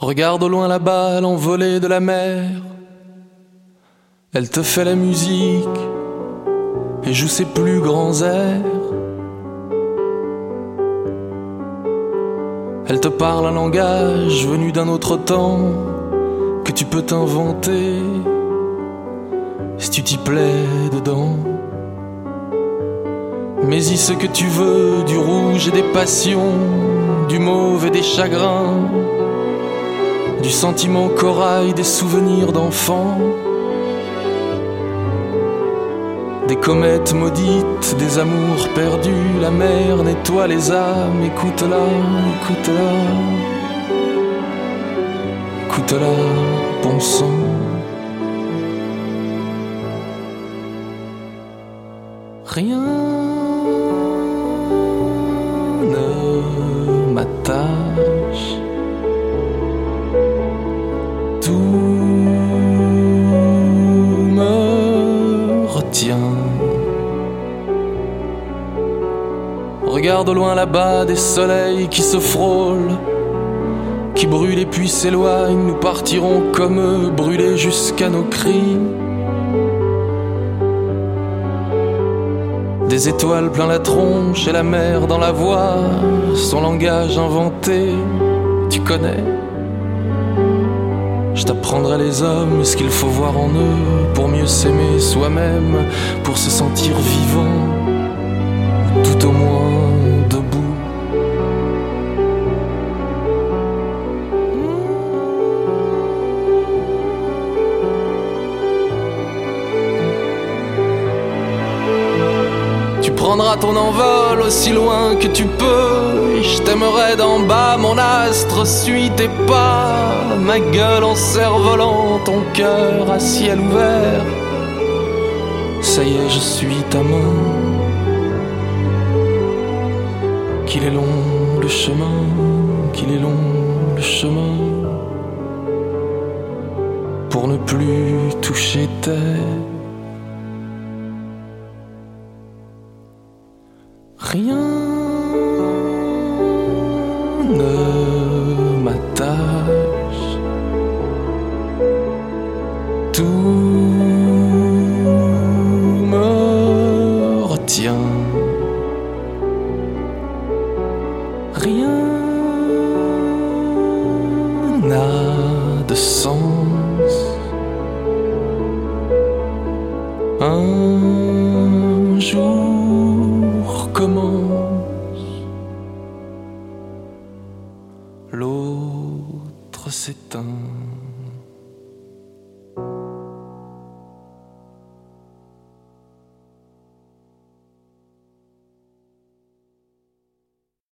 Regarde au loin là-bas l'envolée de la mer. Elle te fait la musique et joue ses plus grands airs. Elle te parle un langage venu d'un autre temps que tu peux t'inventer si tu t'y plais dedans. Mais y ce que tu veux, du rouge et des passions, du mauve et des chagrins, du sentiment corail, des souvenirs d'enfants, des comètes maudites, des amours perdus. La mer nettoie les âmes, écoute-la, écoute-la, écoute-la, bon sang. Rien ne m'attache, tout me retient. Regarde au loin là-bas des soleils qui se frôlent, qui brûlent et puis s'éloignent. Nous partirons comme eux, brûlés jusqu'à nos cris. Des étoiles plein la tronche et la mer dans la voix, son langage inventé, tu connais. Je t'apprendrai les hommes et ce qu'il faut voir en eux pour mieux s'aimer soi-même, pour se sentir vivant, ou tout au moins debout. Tu prendras ton envol aussi loin que tu peux, et je t'aimerai d'en bas, mon astre, suis tes pas, ma gueule en cerf-volant, ton cœur à ciel ouvert. Ça y est, je suis ta main. Qu'il est long le chemin, qu'il est long le chemin, pour ne plus toucher terre. Rien ne m'attache, tout me retient. Rien n'a de sens. Un jour commence, l'autre s'éteint.